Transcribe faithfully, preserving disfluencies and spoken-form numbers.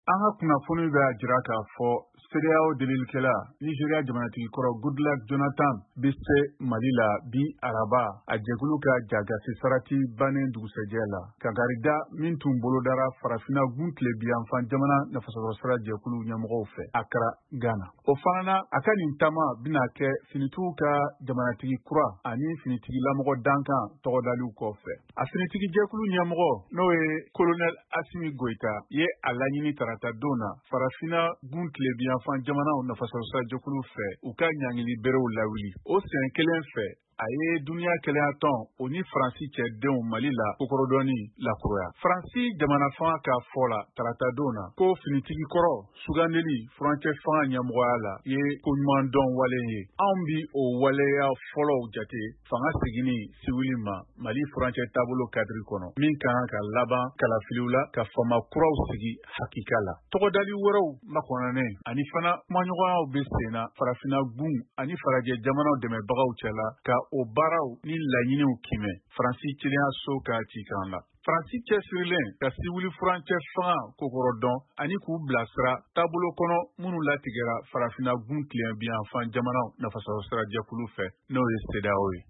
An ka kunnafoni bɛ jira k'a fɔ C E D E A O delilikɛla Nigeria jamanatigi kɔrɔ Goodluck Jonathan bɛ se Mali la bi Araba a jɛkulu ka jagasi sarati bannen dugusɛjɛ la. Kangarida min tun bolodara farafinna gun tilebiyanfan jamana nafasɔrɔ sira jɛkulu ɲɛmɔgɔw fɛ Accra, Ghana. O fana na a ka nin taama bɛna kɛ finitigiw ka jamanatigi kura ani finitigilamɔgɔ dankan tɔgɔdaliw kɔfɛ. A finitigi jɛkulu ɲɛmɔgɔ n'o ye Colonel Assimi Goïta ye a laɲini tarata don na farafinna gun tilebiyanfan jamanaw nafasɔrɔ sira jɛkulu fɛ u ka ɲangili berew lawuli. O sɛn kelen fɛ a ye duniya kɛlɛya tɔn o ni Faransi cɛ denw Mali la kokorodɔni lakuroya. Faransi jamana fanga ka fɔ la tarata don na ko finitigi kɔrɔ sugandeli furancɛ fanga ɲɛmɔgɔya la ye koɲuman dɔn wale ye. Anw bi o waleya fɔlɔw jate fanga seginni siwili ma Mali furancɛ taabolo kadiri kɔnɔ min kan ka laban kalafiliw la ka fama kuraw sigi hakika la. Tɔgɔdali wɛrɛw makɔnɔnen ani fana kumaɲɔgɔnyaw bɛ senna farafinna gun ani farajɛ jamanaw dɛmɛbagaw cɛla ka o baaraw ni laɲiniw kimɛ Faransi ciliya so ka cikan la. Faransi cɛsirilen ka siwili furancɛ fanga kokorodɔn ani k'u bilasira taabolo kɔnɔ minnu latigɛra farafinna gun tilebiyanfan jamanaw nafasɔrɔ sira jɛkulu fɛ n'o ye C E D E A O ye.